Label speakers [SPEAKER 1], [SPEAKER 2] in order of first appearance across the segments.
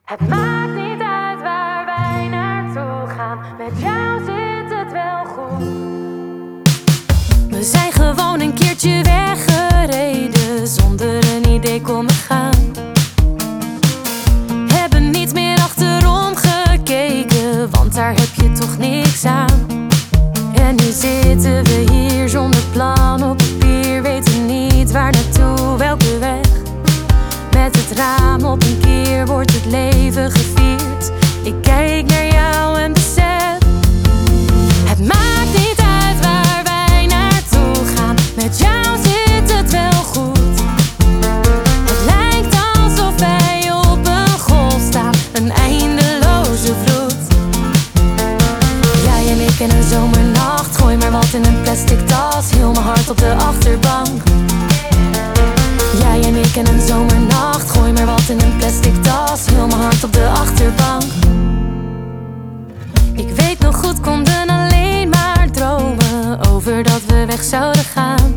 [SPEAKER 1] Het maakt niet uit waar wij naartoe gaan, met jou zit het wel goed. We zijn gewoon een keertje weggereden, zonder een idee konden gaan. Hebben niet meer achterom gekeken, want daar heb je toch niks aan. En nu zitten we hier zonder plan op papier, weten niet waar naartoe, welke weg. Met het raam op een keer wordt het leven gevierd. Ik kijk naar jou en besef, het maakt niet uit waar wij naartoe gaan, met jou zit het wel goed. Het lijkt alsof wij op een golf staan, een eindeloze vloed. Jij en ik in een zomernacht, gooi maar wat in een plastic tas, heel mijn hart op de achterbank. Jij en ik in een zomernacht, gooi maar wat in een plastic tas, heel mijn hart op de achterbank. Ik weet nog goed, konden alleen maar dromen over dat we weg zouden gaan.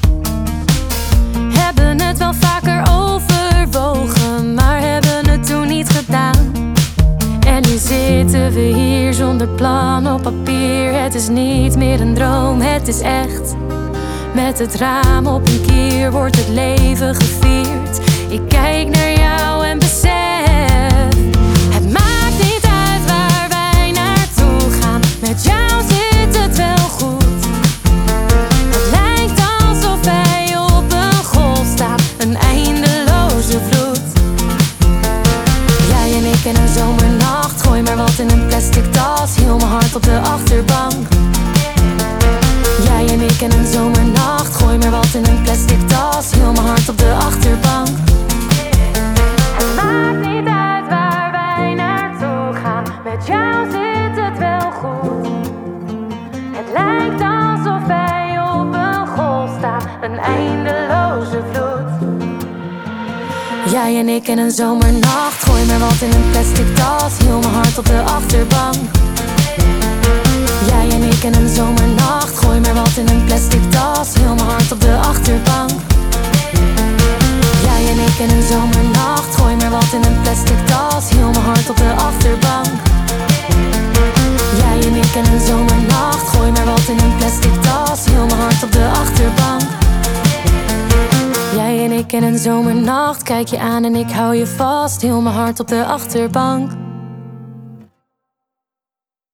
[SPEAKER 1] Hebben het wel vaker overwogen, maar hebben het toen niet gedaan. En nu zitten we hier zonder plan op papier. Het is niet meer een droom, het is echt. Met het raam op een kier wordt het leven gevierd. Ik kijk naar jou en besef, het maakt niet uit waar wij naartoe gaan, met jou zit het wel goed. Het lijkt alsof wij op een golf staan, een eindeloze vloed. Jij en ik in een zomernacht, gooi maar wat in een plastic tas, heel mijn hart op de achterbank. Jij en ik in een zomernacht, gooi maar wat in een plastic tas, heel mijn hart op de achterbank. Het maakt niet uit waar wij naartoe gaan, met jou zit het wel goed. Het lijkt alsof wij op een golf staan, een eindeloze vloed. Jij en ik in een zomernacht, gooi maar wat in een plastic tas, heel mijn hart op de achterbank. Jij en ik in een zomernacht, gooi maar wat in een plastic tas, heel mijn hart op de achterbank. Jij en ik in een zomernacht, gooi maar wat in een plastic tas, heel mijn hart op de achterbank. Jij en ik in een zomernacht, gooi maar wat in een plastic tas, heel mijn hart op de achterbank. Jij en ik in een zomernacht, kijk je aan en ik hou je vast, heel mijn hart op de achterbank.